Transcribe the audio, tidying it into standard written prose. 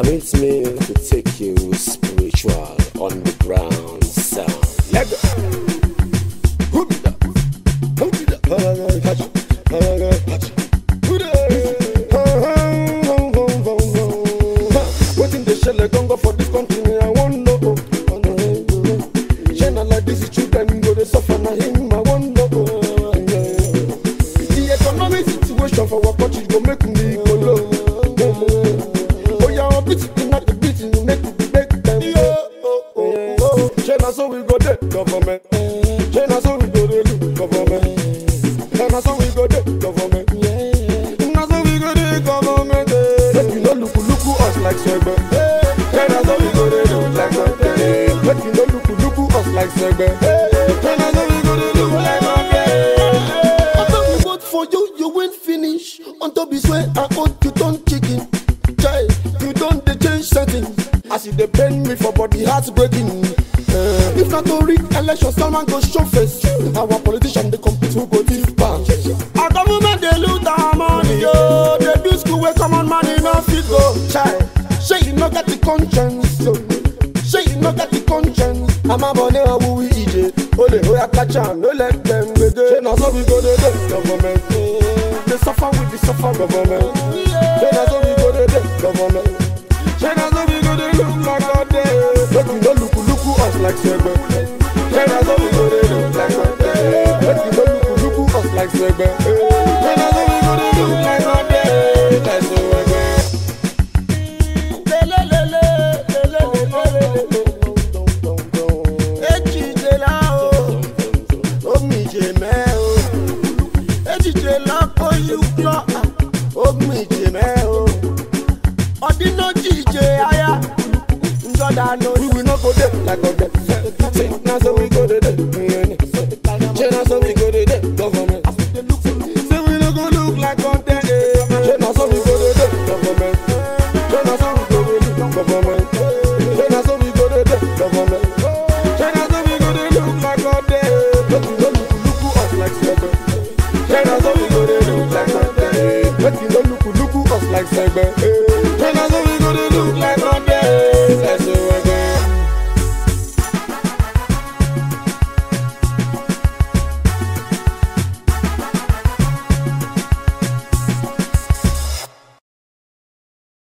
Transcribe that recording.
Permit me to take you spiritual underground sound. Let go. Who be that? Who be that? Catch it. Catch it. Who that? Waiting the shell gongo for this country. I want no. China like this children go to suffer na him. I want no. The economic situation for our country go make me go low. China so we go there, government. China so we go there, government. China so we go there, government. China so we go there, government. Make you no look us like Swagger. China so we go there, like Swagger. Make you no look us like Swagger. China so we go there, like Swagger. After we vote for you, you won't finish. On top is where I want you don't chicken. Child, you don't change settings. As if they pain me for body heartbreaking. If not to read election, someone go show face. Our politician they compete who go thief back. Our government they loot our money, yo. They do school where common money no fit go. Child, say you no get the conscience, yo. Say you no get the conscience. I'm a money who we eat. Only who I catch on, no let them go. Say now so we go to the government. They suffer with the suffer government. Say now so we go to the government. Say now so we go to look like a day. But we don't look us like Swagger. China so we go there look like a day. But we don't look us like Swagger. China so we go there look like a day. Like Swagger. Ejijela for you.